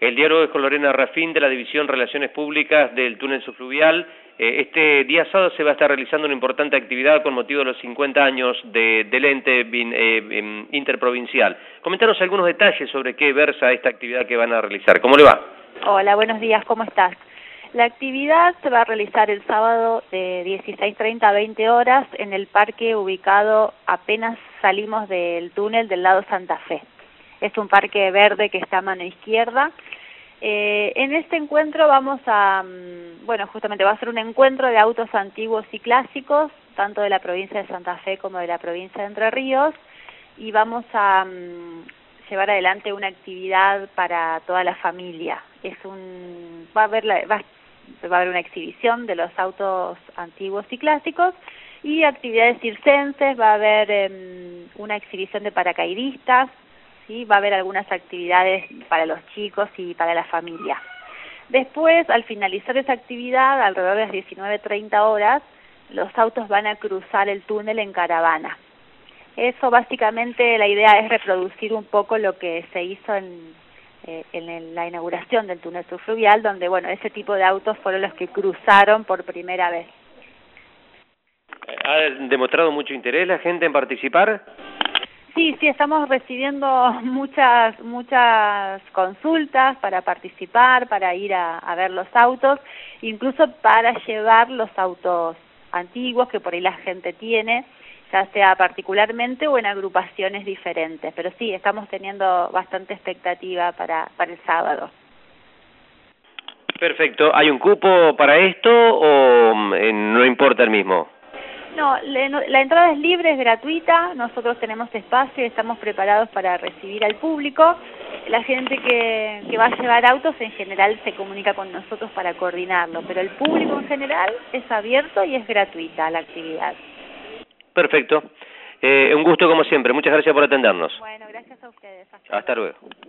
El diálogo es con Lorena Rafín de la División Relaciones Públicas del Túnel Subfluvial. Este día sábado se va a estar realizando una importante actividad con motivo de los 50 años del ente interprovincial. Comentanos algunos detalles sobre qué versa esta actividad que van a realizar. ¿Cómo le va? Hola, buenos días, ¿cómo estás? La actividad se va a realizar el sábado de 16:30 a 20 horas en el parque ubicado apenas salimos del túnel del lado Santa Fe. Es un parque verde que está a mano izquierda. En este encuentro vamos a, justamente va a ser un encuentro de autos antiguos y clásicos, tanto de la provincia de Santa Fe como de la provincia de Entre Ríos, y vamos a llevar adelante una actividad para toda la familia. Va a haber una exhibición de los autos antiguos y clásicos y actividades circenses, va a haber una exhibición de paracaidistas, ¿sí? Va a haber algunas actividades para los chicos y para la familia. Después, al finalizar esa actividad, alrededor de las 19:30 horas, los autos van a cruzar el túnel en caravana. Eso básicamente, la idea es reproducir un poco lo que se hizo en la inauguración del túnel subfluvial, donde, ese tipo de autos fueron los que cruzaron por primera vez. ¿Ha demostrado mucho interés la gente en participar? Sí, estamos recibiendo muchas consultas para participar, para ir a ver los autos, incluso para llevar los autos antiguos que por ahí la gente tiene, ya sea particularmente o en agrupaciones diferentes. Pero sí, estamos teniendo bastante expectativa para el sábado. Perfecto. ¿Hay un cupo para esto o no importa el mismo? No, la entrada es libre, es gratuita, nosotros tenemos espacio y estamos preparados para recibir al público. La gente que va a llevar autos en general se comunica con nosotros para coordinarlo, pero el público en general es abierto y es gratuita la actividad. Perfecto. Un gusto como siempre. Muchas gracias por atendernos. Bueno, gracias a ustedes. Hasta luego.